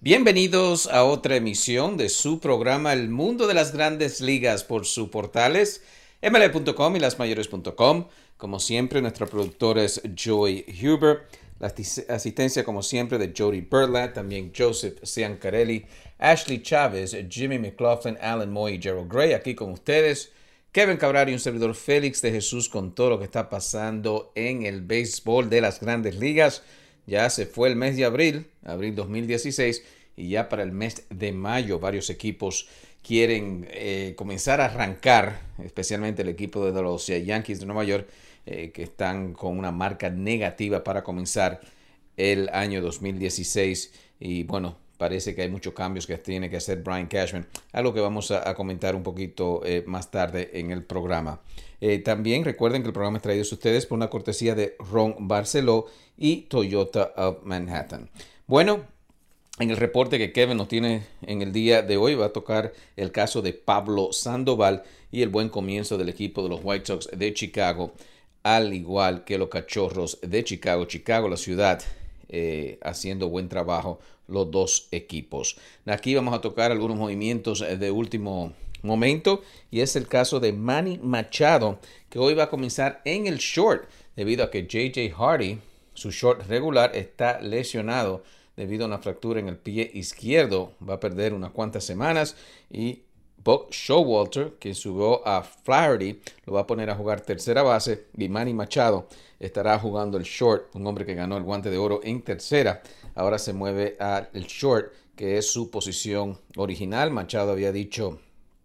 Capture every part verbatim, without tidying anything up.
Bienvenidos a otra emisión de su programa El Mundo de las Grandes Ligas por sus portales M L B punto com y las mayores punto com. Como siempre, nuestra productora es Joy Huber. La asistencia, como siempre, de Jody Berlat, también Joseph Ciancarelli, Ashley Chávez, Jimmy McLaughlin, Alan Moy y Gerald Gray. Aquí con ustedes, Kevin Cabral y un servidor Félix de Jesús con todo lo que está pasando en el béisbol de las Grandes Ligas. Ya se fue el mes de abril, abril dos mil dieciséis, y ya para el mes de mayo varios equipos quieren eh, comenzar a arrancar, especialmente el equipo de los Yankees de Nueva York, eh, que están con una marca negativa para comenzar el año dos mil dieciséis. Y bueno, parece que hay muchos cambios que tiene que hacer Brian Cashman, algo que vamos a, a comentar un poquito eh, más tarde en el programa. Eh, también recuerden que el programa es traído a ustedes por una cortesía de Ron Barceló y Toyota of Manhattan. Bueno, en el reporte que Kevin nos tiene en el día de hoy va a tocar el caso de Pablo Sandoval y el buen comienzo del equipo de los White Sox de Chicago, al igual que los Cachorros de Chicago. Chicago, la ciudad, eh, haciendo buen trabajo los dos equipos. Aquí vamos a tocar algunos movimientos de último momento y es el caso de Manny Machado, que hoy va a comenzar en el short debido a que J J Hardy, su short regular, está lesionado debido a una fractura en el pie izquierdo. Va a perder unas cuantas semanas y Buck Showalter, que subió a Flaherty, lo va a poner a jugar tercera base y Manny Machado estará jugando el short, un hombre que ganó el Guante de Oro en tercera. Ahora se mueve al short, que es su posición original. Machado había dicho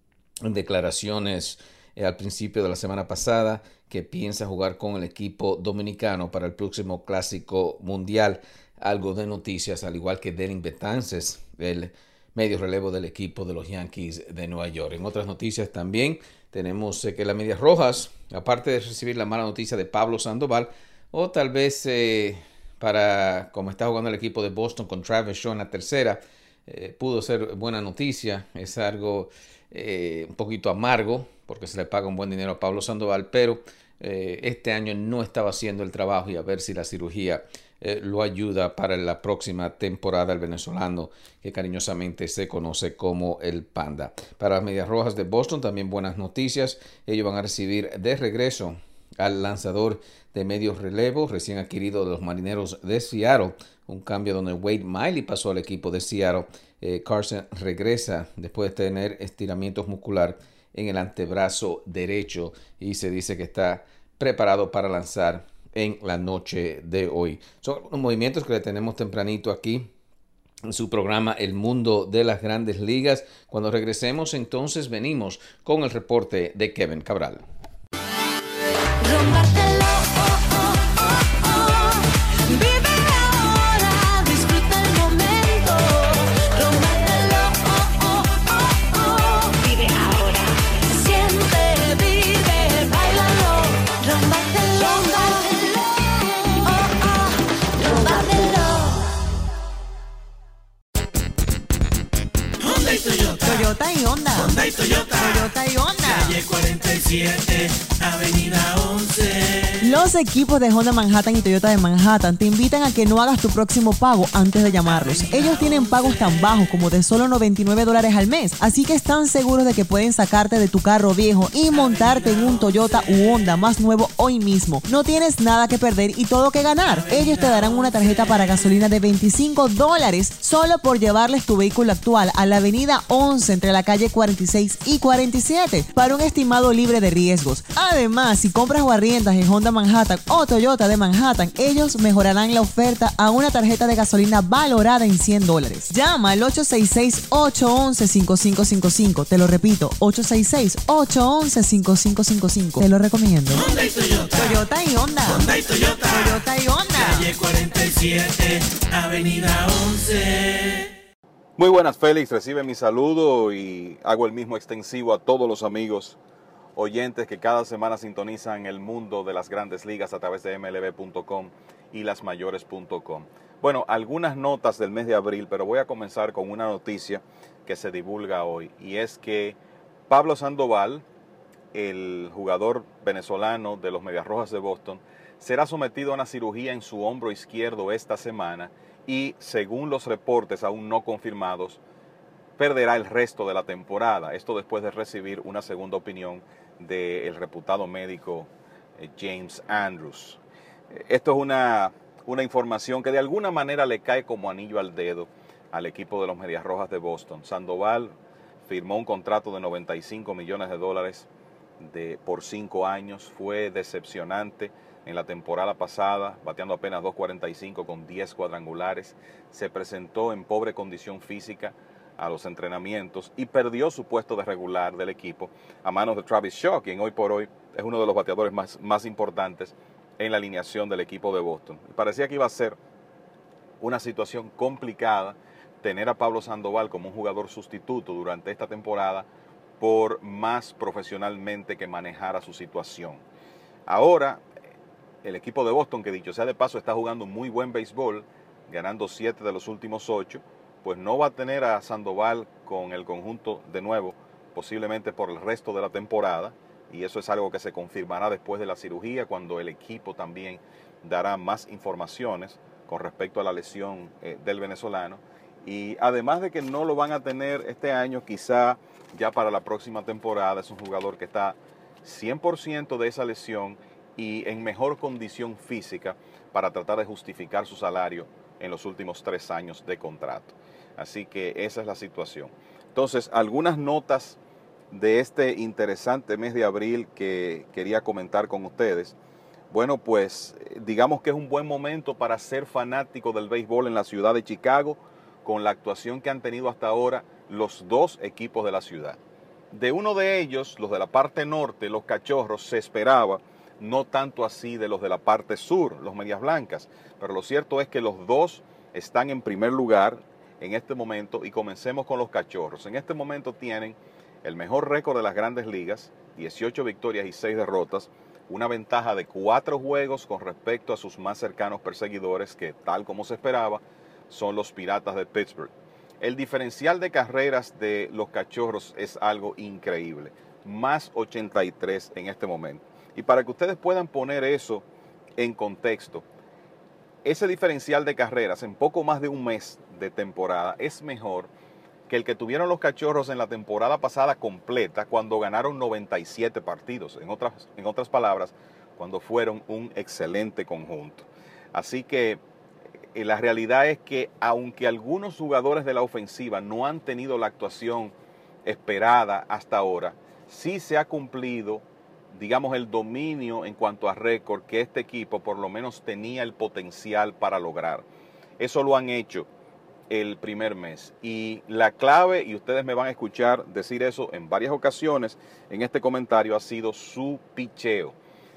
en declaraciones eh, al principio de la semana pasada que piensa jugar con el equipo dominicano para el próximo Clásico Mundial. Algo de noticias, al igual que Dellin Betances, el medio relevo del equipo de los Yankees de Nueva York. En otras noticias también tenemos eh, que las Medias Rojas, aparte de recibir la mala noticia de Pablo Sandoval, o tal vez eh, para como está jugando el equipo de Boston con Travis Shaw en la tercera, eh, pudo ser buena noticia. Es algo eh, un poquito amargo porque se le paga un buen dinero a Pablo Sandoval, pero eh, este año no estaba haciendo el trabajo y a ver si la cirugía Eh, lo ayuda para la próxima temporada el venezolano que cariñosamente se conoce como el Panda. Para las Medias Rojas de Boston también buenas noticias. Ellos van a recibir de regreso al lanzador de medio relevo recién adquirido de los Marineros de Seattle. Un cambio donde Wade Miley pasó al equipo de Seattle. Eh, Carson regresa después de tener estiramientos muscular en el antebrazo derecho y se dice que está preparado para lanzar en la noche de hoy. Son los movimientos que le tenemos tempranito aquí en su programa El Mundo de las Grandes Ligas. Cuando regresemos, entonces venimos con el reporte de Kevin Cabral. Toyota y Honda. Honda y Toyota. Toyota y Honda. Calle cuarenta y siete, Avenida once. Los equipos de Honda Manhattan y Toyota de Manhattan te invitan a que no hagas tu próximo pago antes de llamarlos. Ellos tienen pagos tan bajos como de solo noventa y nueve dólares al mes, así que están seguros de que pueden sacarte de tu carro viejo y montarte en un Toyota u Honda más nuevo hoy mismo. No tienes nada que perder y todo que ganar. Ellos te darán una tarjeta para gasolina de veinticinco dólares solo por llevarles tu vehículo actual a la Avenida once entre la calle cuarenta y seis y cuarenta y siete para un estimado libre de riesgos. Además, si compras o arriendas en Honda Manhattan o Toyota de Manhattan, ellos mejorarán la oferta a una tarjeta de gasolina valorada en cien dólares. Llama al ocho seis seis, ocho uno uno, cinco cinco cinco cinco. Te lo repito, ocho seis seis, ocho uno uno, cinco cinco cinco cinco. Te lo recomiendo. Honda y Toyota. Toyota y Honda. Honda y Toyota. Toyota y Honda. Calle cuarenta y siete, Avenida once. Muy buenas, Félix. Recibe mi saludo y hago el mismo extensivo a todos los amigos oyentes que cada semana sintonizan el mundo de las grandes ligas a través de M L B punto com y las mayores punto com. Bueno, algunas notas del mes de abril, pero voy a comenzar con una noticia que se divulga hoy, y es que Pablo Sandoval, el jugador venezolano de los Medias Rojas de Boston, será sometido a una cirugía en su hombro izquierdo esta semana y según los reportes aún no confirmados, perderá el resto de la temporada. Esto después de recibir una segunda opinión del reputado médico eh, James Andrews. Esto es una, una información que de alguna manera le cae como anillo al dedo al equipo de los Medias Rojas de Boston. Sandoval firmó un contrato de noventa y cinco millones de dólares de, por cinco años. Fue decepcionante en la temporada pasada, bateando apenas dos cuarenta y cinco con diez cuadrangulares. Se presentó en pobre condición física a los entrenamientos y perdió su puesto de regular del equipo a manos de Travis Shaw, quien hoy por hoy es uno de los bateadores más, más importantes en la alineación del equipo de Boston. Y parecía que iba a ser una situación complicada tener a Pablo Sandoval como un jugador sustituto durante esta temporada, por más profesionalmente que manejara su situación. Ahora, el equipo de Boston, que dicho sea de paso está jugando muy buen béisbol, ganando siete de los últimos ocho, pues no va a tener a Sandoval con el conjunto de nuevo, posiblemente por el resto de la temporada, y eso es algo que se confirmará después de la cirugía, cuando el equipo también dará más informaciones con respecto a la lesión eh, del venezolano. Y además de que no lo van a tener este año, quizá ya para la próxima temporada, es un jugador que está cien por ciento de esa lesión y en mejor condición física para tratar de justificar su salario en los últimos tres años de contrato. Así que esa es la situación. Entonces, algunas notas de este interesante mes de abril que quería comentar con ustedes. Bueno, pues digamos que es un buen momento para ser fanático del béisbol en la ciudad de Chicago, con la actuación que han tenido hasta ahora los dos equipos de la ciudad. De uno de ellos, los de la parte norte, los Cachorros, se esperaba, no tanto así de los de la parte sur, los Medias Blancas, pero lo cierto es que los dos están en primer lugar en este momento, y comencemos con los Cachorros. En este momento tienen el mejor récord de las Grandes Ligas, dieciocho victorias y seis derrotas, una ventaja de cuatro juegos con respecto a sus más cercanos perseguidores, que tal como se esperaba, son los Piratas de Pittsburgh. El diferencial de carreras de los Cachorros es algo increíble, más ochenta y tres en este momento. Y para que ustedes puedan poner eso en contexto, ese diferencial de carreras en poco más de un mes de temporada es mejor que el que tuvieron los Cachorros en la temporada pasada completa, cuando ganaron noventa y siete partidos. En otras, en otras palabras, cuando fueron un excelente conjunto. Así que eh, la realidad es que aunque algunos jugadores de la ofensiva no han tenido la actuación esperada hasta ahora, sí se ha cumplido, digamos, el dominio en cuanto a récord que este equipo por lo menos tenía el potencial para lograr. Eso lo han hecho el primer mes. Y la clave, y ustedes me van a escuchar decir eso en varias ocasiones en este comentario, ha sido su picheo.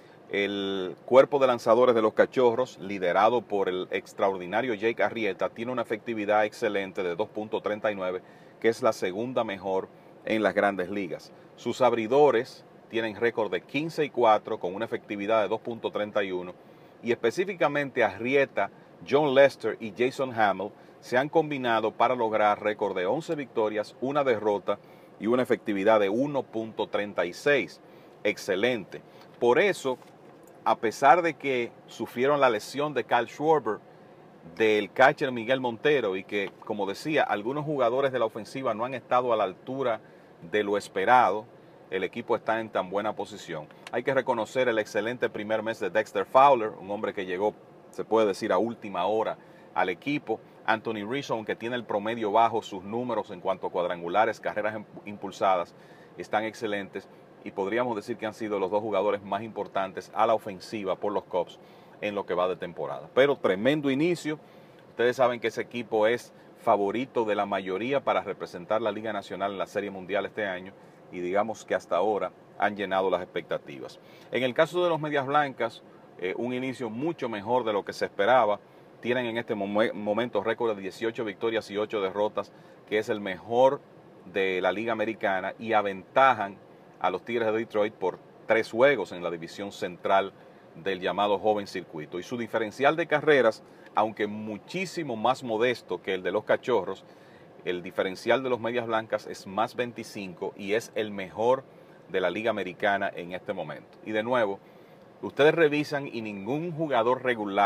El cuerpo de lanzadores de los Cachorros, liderado por el extraordinario Jake Arrieta, tiene una efectividad excelente de dos punto treinta y nueve, que es la segunda mejor en las Grandes Ligas. Sus abridores tienen récord de quince y cuatro con una efectividad de dos punto treinta y uno, y específicamente Arrieta, John Lester y Jason Hammel se han combinado para lograr récord de once victorias, una derrota y una efectividad de uno punto treinta y seis. Excelente. Por eso, a pesar de que sufrieron la lesión de Kyle Schwarber, del catcher Miguel Montero, y que, como decía, algunos jugadores de la ofensiva no han estado a la altura de lo esperado, el equipo está en tan buena posición. Hay que reconocer el excelente primer mes de Dexter Fowler, un hombre que llegó, se puede decir, a última hora al equipo. Anthony Rizzo, aunque tiene el promedio bajo, sus números en cuanto a cuadrangulares, carreras impulsadas, están excelentes, y podríamos decir que han sido los dos jugadores más importantes a la ofensiva por los Cubs en lo que va de temporada. Pero tremendo inicio. Ustedes saben que ese equipo es favorito de la mayoría para representar la Liga Nacional en la Serie Mundial este año, y digamos que hasta ahora han llenado las expectativas. En el caso de los Medias Blancas, eh, un inicio mucho mejor de lo que se esperaba. Tienen en este mom- momento récord de dieciocho victorias y ocho derrotas, que es el mejor de la Liga Americana, y aventajan a los Tigres de Detroit por tres juegos en la división central del llamado joven circuito. Y su diferencial de carreras, aunque muchísimo más modesto que el de los Cachorros, el diferencial de los Medias Blancas es más veinticinco y es el mejor de la Liga Americana en este momento. Y de nuevo, ustedes revisan y ningún jugador regular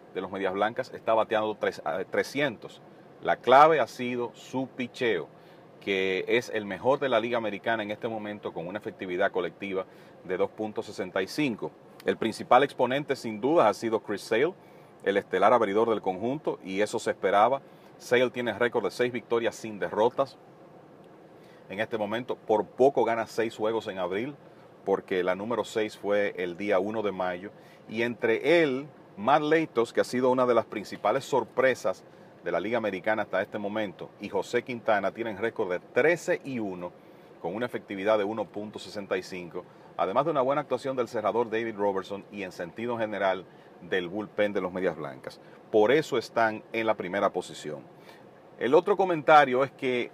de los Medias Blancas está bateando trescientos. La clave ha sido su picheo, que es el mejor de la Liga Americana en este momento con una efectividad colectiva de dos punto sesenta y cinco. El principal exponente sin duda ha sido Chris Sale, el estelar abridor del conjunto, y eso se esperaba. Sale tiene récord de seis victorias sin derrotas. En este momento por poco gana seis juegos en abril, porque la número seis fue el día uno de mayo. Y entre él, Matt Latos, que ha sido una de las principales sorpresas de la Liga Americana hasta este momento, y José Quintana tienen récord de trece y uno con una efectividad de uno punto sesenta y cinco, además de una buena actuación del cerrador David Robertson y en sentido general del bullpen de los Medias Blancas. Por eso están en la primera posición. El otro comentario es que,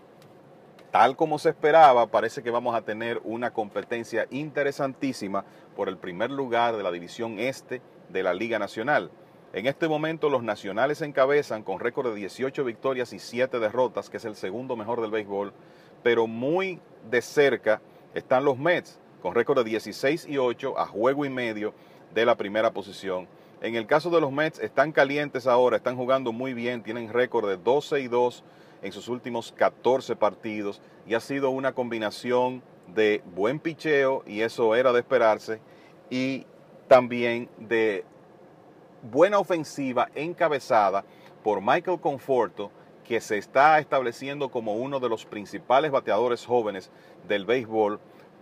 tal como se esperaba, parece que vamos a tener una competencia interesantísima por el primer lugar de la división este de la Liga Nacional. En este momento los nacionales encabezan con récord de dieciocho victorias y siete derrotas, que es el segundo mejor del béisbol, pero muy de cerca están los Mets, con récord de dieciséis y ocho, a juego y medio de la primera posición. En el caso de los Mets, están calientes ahora, están jugando muy bien, tienen récord de doce y dos en sus últimos catorce partidos, y ha sido una combinación de buen picheo, y eso era de esperarse, y también de buena ofensiva encabezada por Michael Conforto, que se está estableciendo como uno de los principales bateadores jóvenes del béisbol.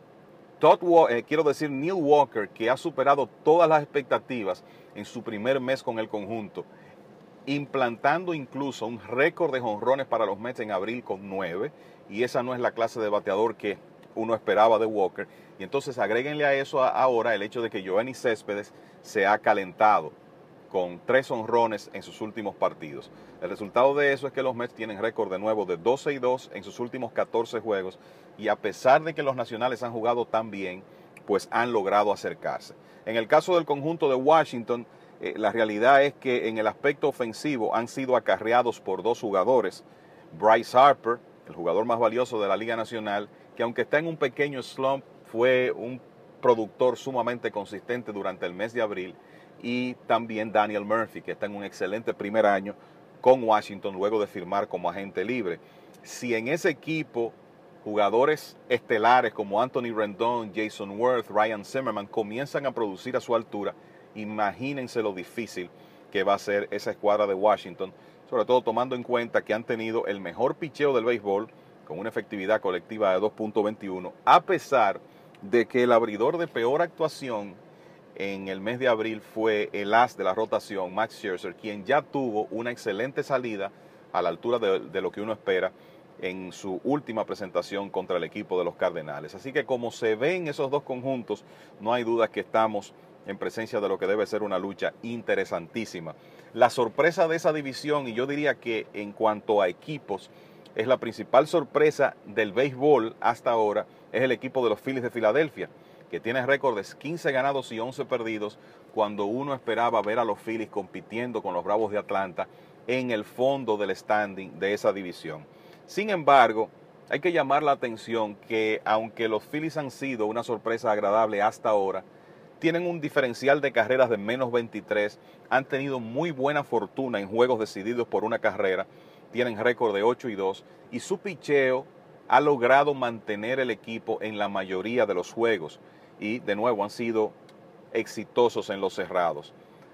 Todd, eh, quiero decir Neil Walker, que ha superado todas las expectativas en su primer mes con el conjunto, implantando incluso un récord de jonrones para los Mets en abril con nueve, y esa no es la clase de bateador que uno esperaba de Walker. Y entonces agréguenle a eso ahora el hecho de que Yoenis Céspedes se ha calentado con tres jonrones en sus últimos partidos. El resultado de eso es que los Mets tienen récord de nuevo de doce y dos en sus últimos catorce juegos, y a pesar de que los nacionales han jugado tan bien, pues han logrado acercarse. En el caso del conjunto de Washington, eh, la realidad es que en el aspecto ofensivo han sido acarreados por dos jugadores. Bryce Harper, el jugador más valioso de la Liga Nacional, que aunque está en un pequeño slump, fue un productor sumamente consistente durante el mes de abril, y también Daniel Murphy, que está en un excelente primer año con Washington luego de firmar como agente libre. Si en ese equipo jugadores estelares como Anthony Rendon, Jason Worth, Ryan Zimmerman comienzan a producir a su altura, imagínense lo difícil que va a ser esa escuadra de Washington, sobre todo tomando en cuenta que han tenido el mejor picheo del béisbol con una efectividad colectiva de dos punto veintiuno, a pesar de que el abridor de peor actuación en el mes de abril fue el as de la rotación, Max Scherzer, quien ya tuvo una excelente salida a la altura de, de lo que uno espera en su última presentación contra el equipo de los Cardenales. Así que como se ven esos dos conjuntos, no hay duda que estamos en presencia de lo que debe ser una lucha interesantísima. La sorpresa de esa división, y yo diría que en cuanto a equipos, es la principal sorpresa del béisbol hasta ahora, es el equipo de los Phillies de Filadelfia, que tiene récords quince ganados y once perdidos, cuando uno esperaba ver a los Phillies compitiendo con los Bravos de Atlanta en el fondo del standing de esa división. Sin embargo, hay que llamar la atención que aunque los Phillies han sido una sorpresa agradable hasta ahora, tienen un diferencial de carreras de menos veintitrés, han tenido muy buena fortuna en juegos decididos por una carrera, tienen récord de ocho y dos, y su picheo ha logrado mantener el equipo en la mayoría de los juegos, y de nuevo han sido exitosos en los cerrados.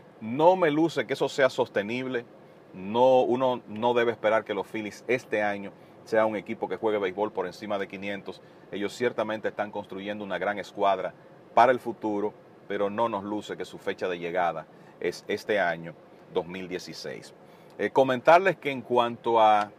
No me luce que eso sea sostenible. No, uno no debe esperar que los Phillies este año sea un equipo que juegue béisbol por encima de quinientos. Ellos ciertamente están construyendo una gran escuadra para el futuro, pero no nos luce que su fecha de llegada es este año dos mil dieciséis. Eh, comentarles que en cuanto a,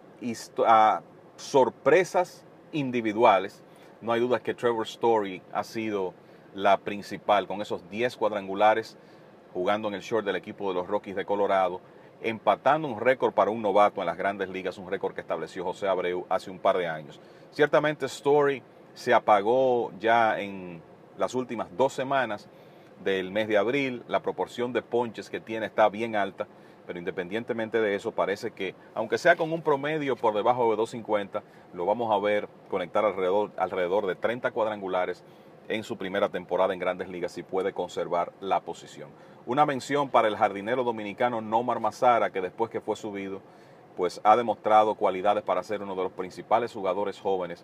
a sorpresas individuales, no hay duda que Trevor Story ha sido la principal, con esos diez cuadrangulares, jugando en el short del equipo de los Rockies de Colorado, empatando un récord para un novato en las grandes ligas, un récord que estableció José Abreu hace un par de años. Ciertamente Story se apagó ya en las últimas dos semanas del mes de abril, la proporción de ponches que tiene está bien alta, pero independientemente de eso, parece que, aunque sea con un promedio por debajo de dos cincuenta, lo vamos a ver conectar alrededor, alrededor de treinta cuadrangulares en su primera temporada en Grandes Ligas y puede conservar la posición. Una mención para el jardinero dominicano Nomar Mazara, que después que fue subido, pues ha demostrado cualidades para ser uno de los principales jugadores jóvenes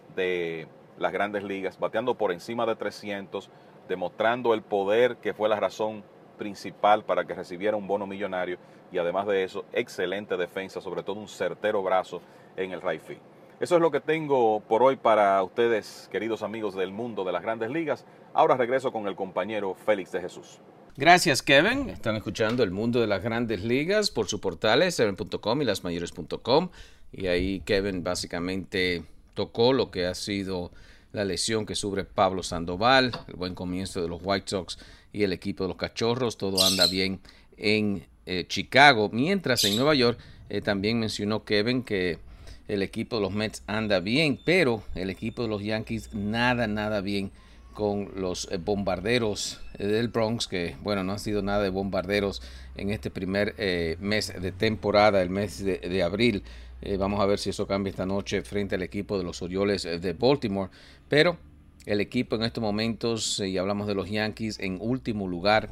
de las Grandes Ligas, bateando por encima de trescientos, demostrando el poder que fue la razón principal para que recibiera un bono millonario, y además de eso, excelente defensa, sobre todo un certero brazo en el right field. Eso es lo que tengo por hoy para ustedes, queridos amigos del mundo de las Grandes Ligas. Ahora regreso con el compañero Félix de Jesús. Gracias, Kevin. Están escuchando el mundo de las Grandes Ligas por su portales, seven punto com y las mayores punto com. Y ahí Kevin básicamente tocó lo que ha sido la lesión que sufre Pablo Sandoval, el buen comienzo de los White Sox y el equipo de los Cachorros. Todo anda bien en eh, Chicago. Mientras en Nueva York eh, también mencionó Kevin que el equipo de los Mets anda bien, pero el equipo de los Yankees nada, nada bien con los eh, bombarderos eh, del Bronx, que bueno, no han sido nada de bombarderos en este primer eh, mes de temporada, el mes de, de abril. Eh, vamos a ver si eso cambia esta noche frente al equipo de los Orioles eh, de Baltimore, pero el equipo en estos momentos, eh, y hablamos de los Yankees, en último lugar,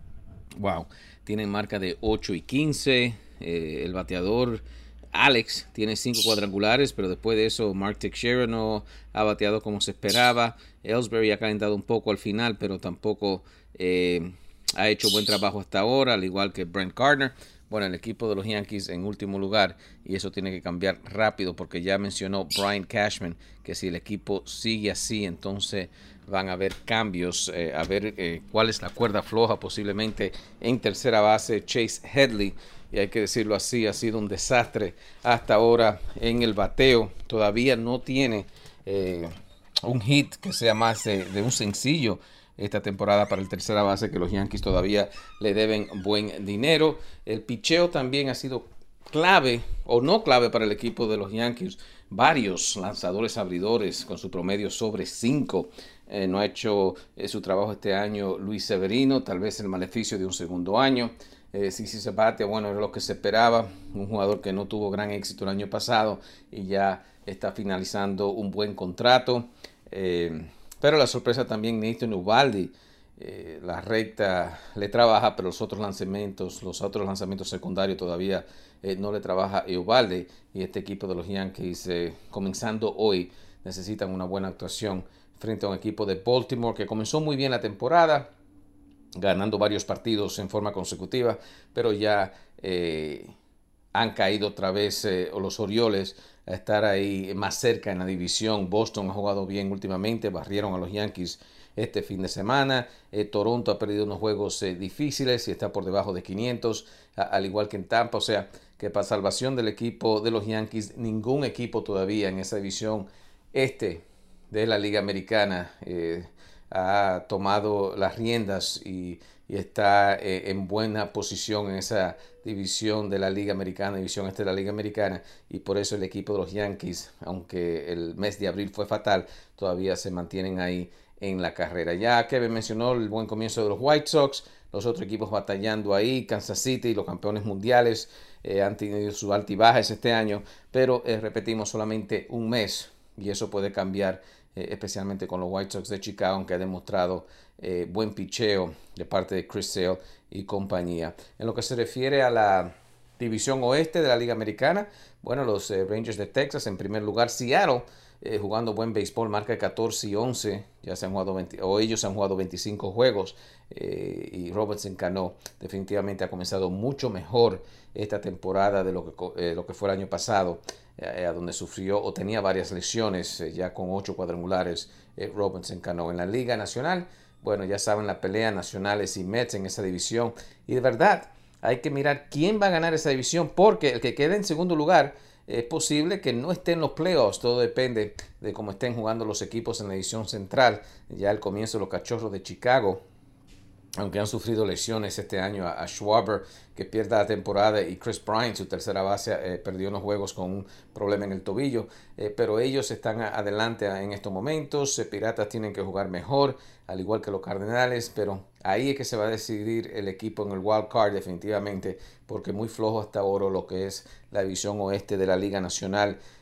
wow, tienen marca de ocho y quince, eh, el bateador Alex tiene cinco cuadrangulares, pero después de eso Mark Teixeira no ha bateado como se esperaba. Ellsbury ha calentado un poco al final, pero tampoco eh, ha hecho buen trabajo hasta ahora, al igual que Brent Gardner. Bueno, el equipo de los Yankees en último lugar, y eso tiene que cambiar rápido porque ya mencionó Brian Cashman que si el equipo sigue así, entonces van a haber cambios, eh, a ver eh, cuál es la cuerda floja posiblemente en tercera base. Chase Headley, y hay que decirlo así, ha sido un desastre hasta ahora en el bateo. Todavía no tiene eh, un hit que sea más de, de un sencillo esta temporada para el tercera base, que los Yankees todavía le deben buen dinero. El picheo también ha sido clave o no clave para el equipo de los Yankees. Varios lanzadores abridores con su promedio sobre cinco. Eh, no ha hecho eh, su trabajo este año Luis Severino, tal vez el maleficio de un segundo año. Eh, sí, sí se bate, bueno, era lo que se esperaba. Un jugador que no tuvo gran éxito el año pasado y ya está finalizando un buen contrato. Eh, pero la sorpresa también, Nathan Eovaldi, eh, la recta le trabaja, pero los otros lanzamientos, los otros lanzamientos secundarios todavía eh, no le trabaja Eovaldi. Y este equipo de los Yankees, eh, comenzando hoy, necesitan una buena actuación frente a un equipo de Baltimore que comenzó muy bien la temporada, ganando varios partidos en forma consecutiva, pero ya eh, han caído otra vez eh, los Orioles a estar ahí más cerca en la división. Boston ha jugado bien últimamente, barrieron a los Yankees este fin de semana. eh, Toronto ha perdido unos juegos eh, difíciles y está por debajo de quinientos, a, al igual que en Tampa. O sea que para salvación del equipo de los Yankees, ningún equipo todavía en esa división este de la Liga Americana eh, ha tomado las riendas y, y está eh, en buena posición en esa división de la Liga Americana, división este de la Liga Americana, y por eso el equipo de los Yankees, aunque el mes de abril fue fatal, todavía se mantienen ahí en la carrera. Ya Kevin mencionó el buen comienzo de los White Sox, los otros equipos batallando ahí, Kansas City, los campeones mundiales, eh, han tenido sus altibajas este año, pero eh, repetimos, solamente un mes, y eso puede cambiar, eh, especialmente con los White Sox de Chicago, aunque ha demostrado eh, buen picheo de parte de Chris Sale y compañía. En lo que se refiere a la división oeste de la Liga Americana, bueno, los eh, Rangers de Texas en primer lugar, Seattle eh, jugando buen béisbol, marca de catorce y once, ya se han jugado veinte, o ellos han jugado veinticinco juegos, eh, y Robertson Cano definitivamente ha comenzado mucho mejor esta temporada de lo que, eh, lo que fue el año pasado, eh, a donde sufrió o tenía varias lesiones, eh, ya con ocho cuadrangulares eh, Robertson Cano. En la Liga Nacional, bueno, ya saben la pelea Nacionales y Mets en esa división, y de verdad hay que mirar quién va a ganar esa división, porque el que quede en segundo lugar es posible que no esté en los playoffs. Todo depende de cómo estén jugando los equipos en la división central. Ya al comienzo los Cachorros de Chicago, aunque han sufrido lesiones este año, a, a Schwarber, que pierde la temporada, y Chris Bryant, su tercera base, eh, perdió unos juegos con un problema en el tobillo, eh, pero ellos están a, adelante en estos momentos. eh, Piratas tienen que jugar mejor, al igual que los Cardenales, pero ahí es que se va a decidir el equipo en el wild card definitivamente, porque muy flojo hasta ahora lo que es la división oeste de la Liga Nacional.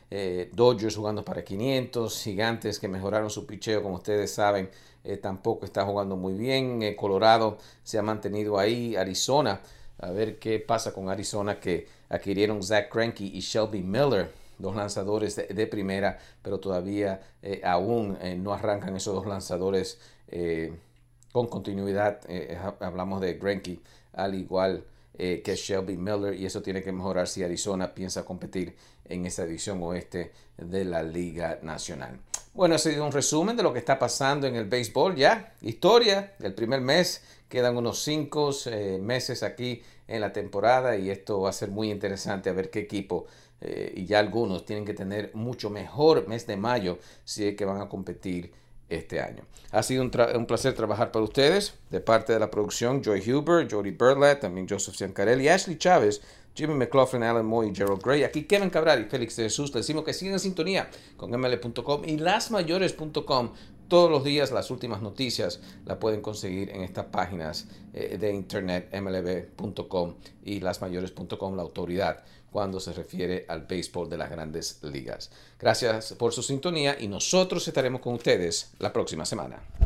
eh, Dodgers jugando para quinientos, Gigantes que mejoraron su picheo, como ustedes saben, eh, tampoco está jugando muy bien. eh, Colorado se ha mantenido ahí, Arizona, a ver qué pasa con Arizona, que adquirieron Zach Greinke y Shelby Miller, dos lanzadores de, de primera, pero todavía eh, aún eh, no arrancan esos dos lanzadores eh, con continuidad. Eh, hablamos de Greinke al igual eh, que Shelby Miller, y eso tiene que mejorar si Arizona piensa competir en esa división oeste de la Liga Nacional. Bueno, ese ha sido un resumen de lo que está pasando en el béisbol ya. Historia del primer mes. Quedan unos cinco eh, meses aquí en la temporada y esto va a ser muy interesante a ver qué equipo, eh, y ya algunos tienen que tener mucho mejor mes de mayo si es que van a competir este año. Ha sido un, un placer trabajar para ustedes. De parte de la producción, Joy Huber, Jody Berlat, también Joseph Ciancarelli, Ashley Chávez, Jimmy McLaughlin, Alan Moy y Gerald Gray. Aquí Kevin Cabral y Félix de Jesús. Les decimos que sigan en sintonía con M L B punto com y las mayores punto com. Todos los días las últimas noticias las pueden conseguir en estas páginas eh, de internet, M L B punto com y las mayores punto com, la autoridad cuando se refiere al béisbol de las grandes ligas. Gracias por su sintonía y nosotros estaremos con ustedes la próxima semana.